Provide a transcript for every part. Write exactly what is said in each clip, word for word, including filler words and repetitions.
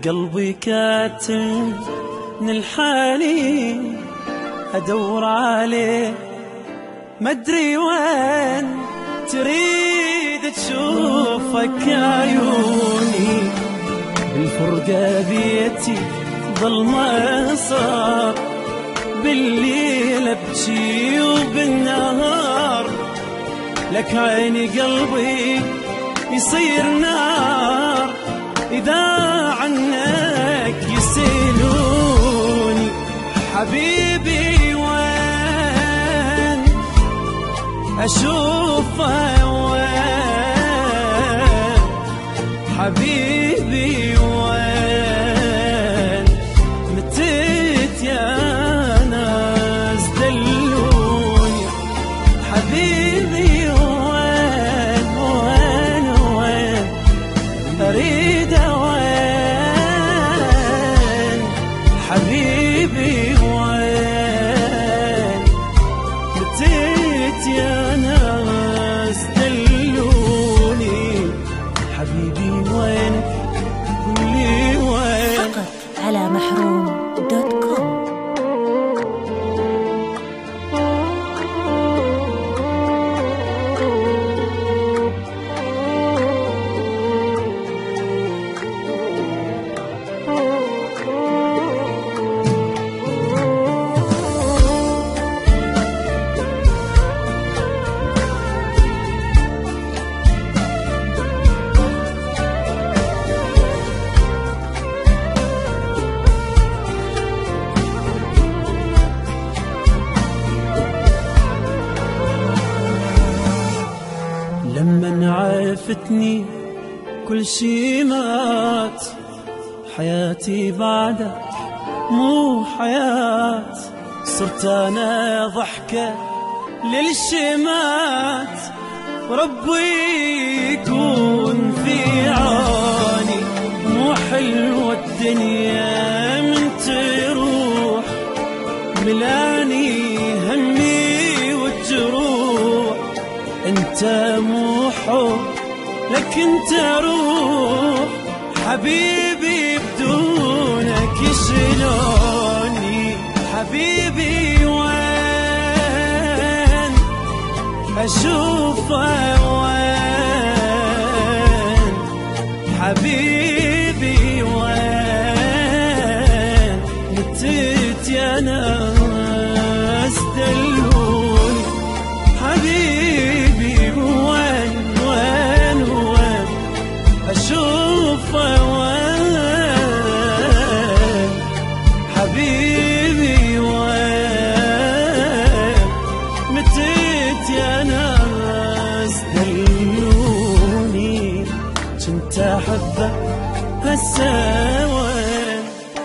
قلبي كاتم من الحالي أدور عليه مدري وين، تريد تشوفك عيوني بالفرقة بيتي ظلمة صار، بالليل أبكي وبالنهار لك عيني قلبي يصير نار إذا عنك يسألوني. حبيبي وين أشوفه وين، حبيبي وين متيت يا ناس دلوني. حبيبي وين وين وين أريد وين، حبيبي وين متيت يا ناس دلوني. حبيبي وين قولي وين. فقط على محروم دوت كوم. لمن عرفتني كل شي مات، حياتي بعدك مو حياة، صرت أنا ضحكة للشمات، وربي يكون في عاني. مو حلوة الدنيا من تروح، ملاني همي والجروح. انت مو حب لك انت روح، حبيبي بدونك شلوني. حبيبي وين اشوفه وين، حبيبي وين متيت يا ناس دلوني. حبيبي وين وين وين أشوفه وين، حبيبي وين متيت يا ناس دلوني. كنت أحبه هسه وين.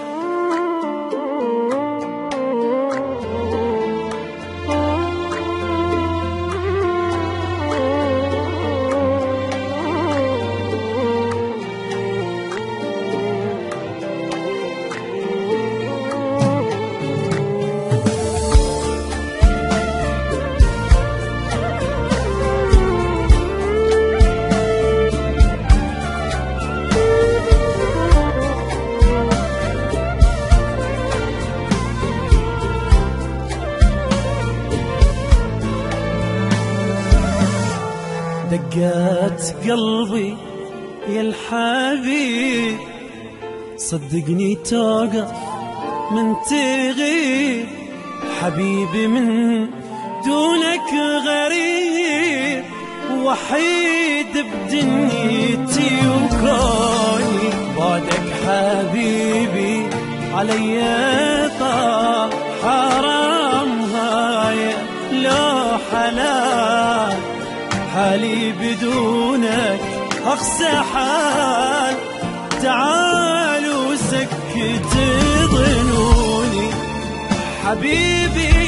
دقات قلبي يا الحبيب، صدقني توقف من تغيب. حبيبي من دونك غريب، وحيد بدنيتي وكوني. بعدك حبيبي علي طال، حرام هاي لو حلال. حالي بدونك أقسى حال، تعالوا سكت ظنوني. حبيبي